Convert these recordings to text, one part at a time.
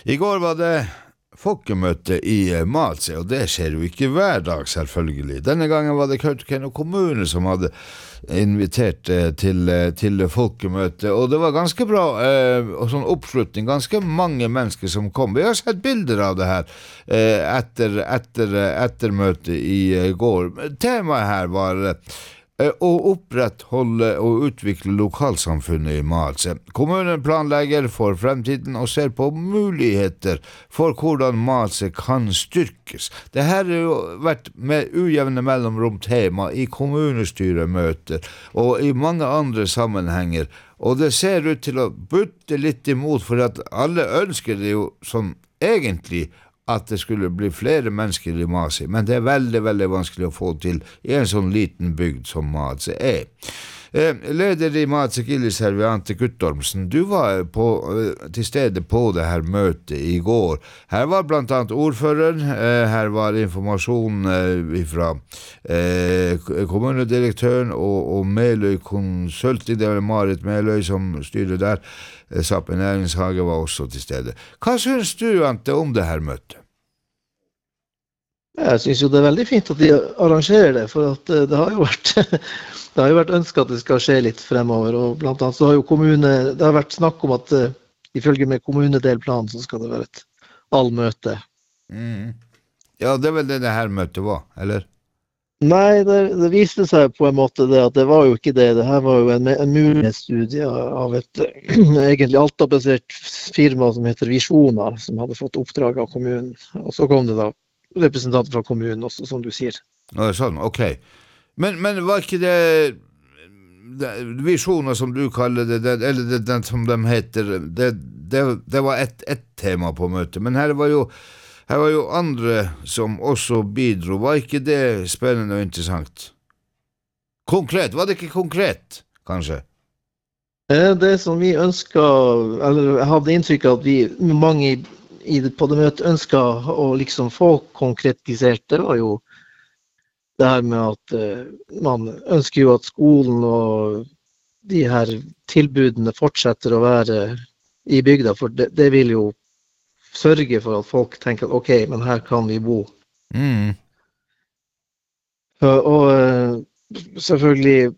I går var det folkemøte i Malse, og det skjer jo ikke hver dag selvfølgelig. Denne gangen var det Kautokeino kommune som hadde invitert til folkemøte, og det var ganske bra og sånn oppslutning, ganske mange mennesker som kom. Vi har sett bilder av det her etter møtet i går. Temaet her var å opprettholde og utvikle lokalsamfunnet i Malse. Kommunen planlegger for fremtiden og ser på muligheter for hvordan Malse kan styrkes. Det her har jo vært med ujevne mellomrom tema i kommunestyremøter og i mange andre sammenhenger, og det ser ut til å butte litt imot, for at alle ønsker det jo sånn egentlig at det skulle bli flere mennesker i Malse, men det veldig, veldig vanskelig å få til i en sånn liten bygd som Malse Leder i Malse Gillishervi, Ante Guttormsen, du var til stede på det her møtet i går. Her var blant annet ordføreren, her var informasjon fra kommunedirektøren og Meløy Konsulting, det var Marit Meløy som styrer der. Sappen Næringshage var også til stede. Hva synes du, Ante, om det her møtet? Jeg synes jo det er veldig fint at de arrangerer det, for at det har jo vært ønsket at det skal skje litt fremover, og blant annet så har jo det har vært snakk om at ifølge med kommunedelplanen så skal det være et allmøte. Ja, det er vel det her møtet var, eller? Nei, det viste seg på en måte det at det var jo ikke det. Det her var jo en mulighetsstudie av et egentlig Alta-basert firma som heter Visjoner, som hadde fått oppdrag av kommunen. Og så kom det da representanter fra kommunen også, som du sier. Ja, sånn, ok. Men var ikke det Visjoner som du kaller det, eller den som de heter, det var et tema på møtet, men her var jo andre som også bidro. Var ikke det spennende og interessant? Konkret, var det ikke konkret, kanskje? Det som vi ønsket, eller jeg hadde inntrykk av at mange på det møtet ønsket å liksom få konkretisert, det var jo det her med at man ønsker jo at skolen og de her tilbudene fortsetter å være i bygda, for det vil jo sørge for at folk tenker at ok, men her kan vi bo. Og selvfølgelig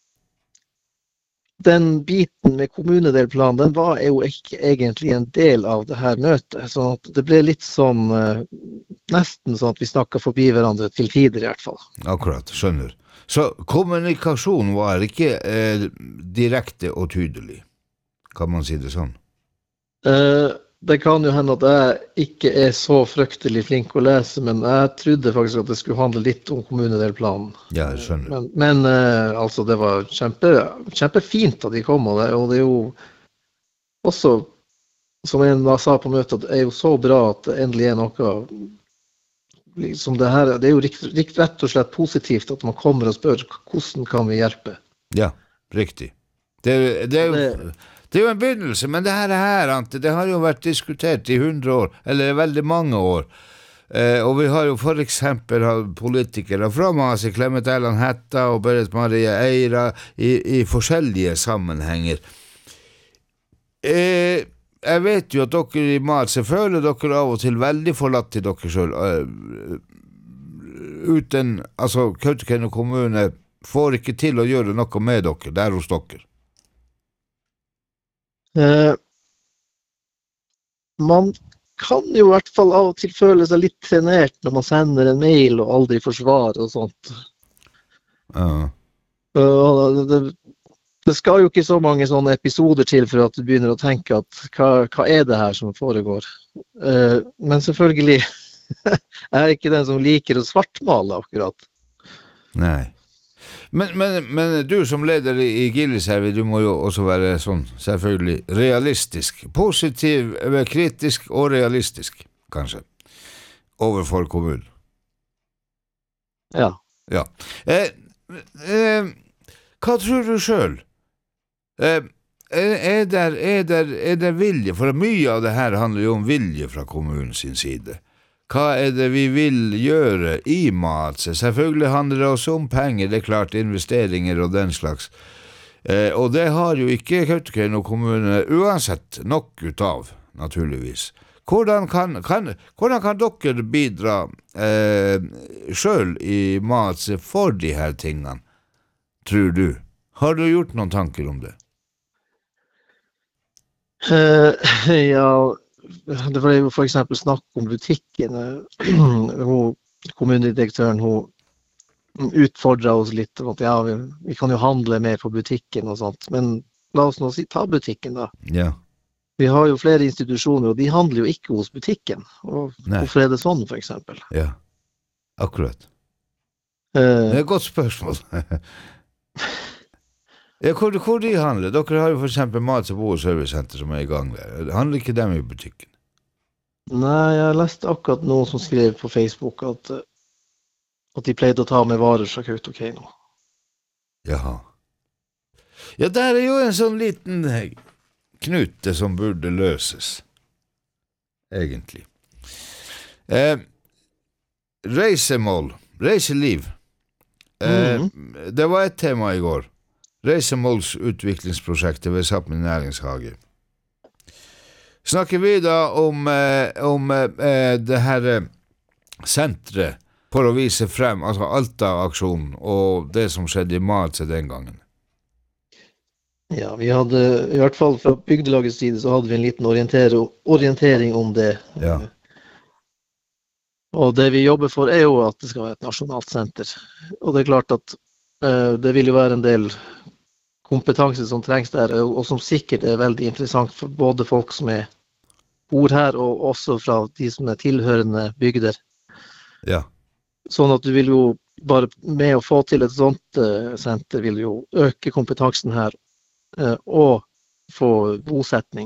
den biten med kommunedelplanen, den var jo ikke egentlig en del av det her møtet, så det ble litt sånn nesten sånn at vi snakket forbi hverandre til tider i hvert fall. Akkurat, skjønner. Så kommunikasjon var ikke direkte og tydelig, kan man si det sånn? Det kan jo hende at jeg ikke er så fryktelig flink å lese, men jeg trodde faktisk at det skulle handle litt om kommunedelplanen. Ja, jeg skjønner. Men altså, det var kjempefint at de kom, og det er jo også, som en da sa på møtet, at det er jo så bra at det endelig er noe, liksom det her, det er jo rett og slett positivt at man kommer og spør hvordan kan vi hjelpe. Ja, riktig. Det er jo en begynnelse, men det her, Ante, det har jo vært diskutert i 100 år, eller veldig mange år. Og vi har jo for eksempel politikere fra Malse, Clement Erland Hætta og Berit Marie Eira i forskjellige sammenhenger. Jeg vet jo at dere i Malse føler dere av og til veldig forlatt til dere selv. Altså, Kautokeino kommune får ikke til å gjøre noe med dere, der hos dere. Man kan jo i hvert fall av og til føle seg litt trenert når man sender en mail og aldri får svar og sånt. Det skal jo ikke så mange sånne episoder til for at du begynner å tenke at hva er det her som foregår? Men selvfølgelig er jeg ikke den som liker å svartmale akkurat. Nei. Men du som leder i Gillishervi, du må jo også være sånn, selvfølgelig, realistisk. Positiv, kritisk og realistisk, kanskje, overfor kommunen. Ja. Ja. Hva tror du selv? Er det vilje? For mye av det her handler jo om vilje fra kommunen sin side. Hva er det vi vil gjøre i Malse? Selvfølgelig handler det også om penger, det er klart investeringer og den slags. Og det har jo ikke Kautokeino kommune uansett nok ut av. naturligvis. Hvordan kan dere bidra selv i Matse for de her tingene, tror du? Har du gjort noen tanker om det? Ja, det var jo for eksempel snakk om butikken. Kommunedirektøren, hun utfordret oss litt om at ja, vi kan jo handle mer på butikken og sånt, men la oss nå ta butikken da. Ja. Vi har jo flere institusjoner, og de handler jo ikke hos butikken. Og hvorfor det sånn, for eksempel? Ja, akkurat. Det et godt spørsmål. Hvor de handler? Dere har jo for eksempel Mat- og Bo- og Servicesenter som i gang der. Handler ikke dem i butikken? Nei, jeg leste akkurat noen som skrev på Facebook at de pleide å ta med varer fra Kautokeino. Jaha. Ja, der jo en sånn liten knute som burde løses. Egentlig. Reisemål, reiseliv. Det var et tema i går. Reisemåls utviklingsprosjektet ved Sápmi næringshage. Snakker vi da om det her sentret for å vise frem, altså Alta-aksjonen og det som skjedde i Matse den gangen? Ja, vi hadde, i hvert fall fra bygdelagets side, så hadde vi en liten orientering om det. Ja. Og det vi jobber for jo at det skal være et nasjonalt senter. Og det klart at det vil jo være en del kompetanse som trengs der, og som sikkert veldig interessant for både folk som bor her, og også fra de som tilhørende bygder. Ja. Sånn at du vil jo bare med å få til et sånt senter vil jo øke kompetansen her og få bosetning.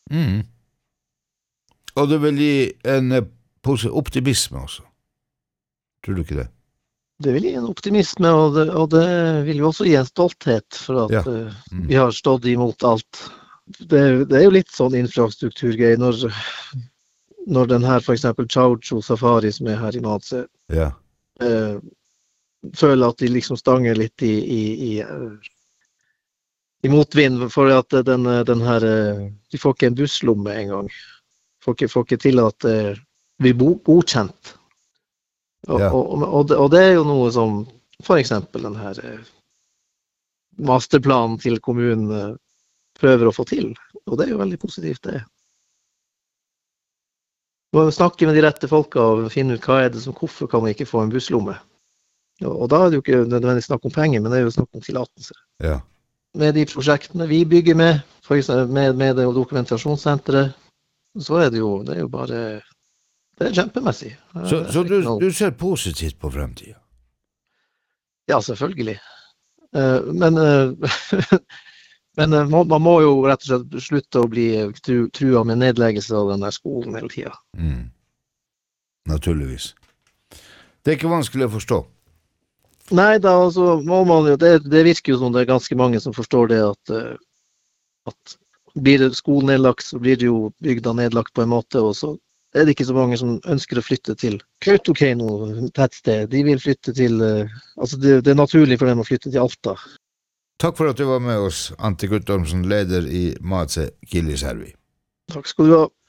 Og det vil gi en optimisme også. Tror du ikke det? Det vil gi en optimisme, og det vil jo også gi en stolthet for at vi har stått imot alt. Det jo litt sånn infrastrukturgøy når den her for eksempel Chaucho Safari som her i Matse føler at de liksom stanger litt i motvind, for at den her de får ikke en busslomme en gang. Får ikke til at det blir godkjent. Og det jo noe som for eksempel den her masterplanen til kommunen prøver å få til, og det jo veldig positivt det. Må snakke med de rette folka og finne ut hva det som, hvorfor kan man ikke få en busslomme. Og da det jo ikke nødvendigvis snakk om penger, men det jo snakk om tillatelser. Ja. Med de prosjektene vi bygger med, for eksempel med det dokumentasjonssenteret, så det jo bare, det kjempemessig. Så du ser positivt på fremtiden? Ja, selvfølgelig. Men man må jo rett og slett slutte å bli trua med nedleggelse av den der skolen hele tiden. Naturligvis. Det ikke vanskelig å forstå. Nei, da altså, må man jo, det virker jo som det ganske mange som forstår det at blir det skolen nedlagt, så blir det jo bygda nedlagt på en måte, og så det ikke så mange som ønsker å flytte til Kautokeino tettsted. De vil flytte til, altså det naturlig for dem å flytte til Alta. Takk for at du var med oss, Ante Guttormsen, leder i Matse Kiliservi. Takk skal du ha.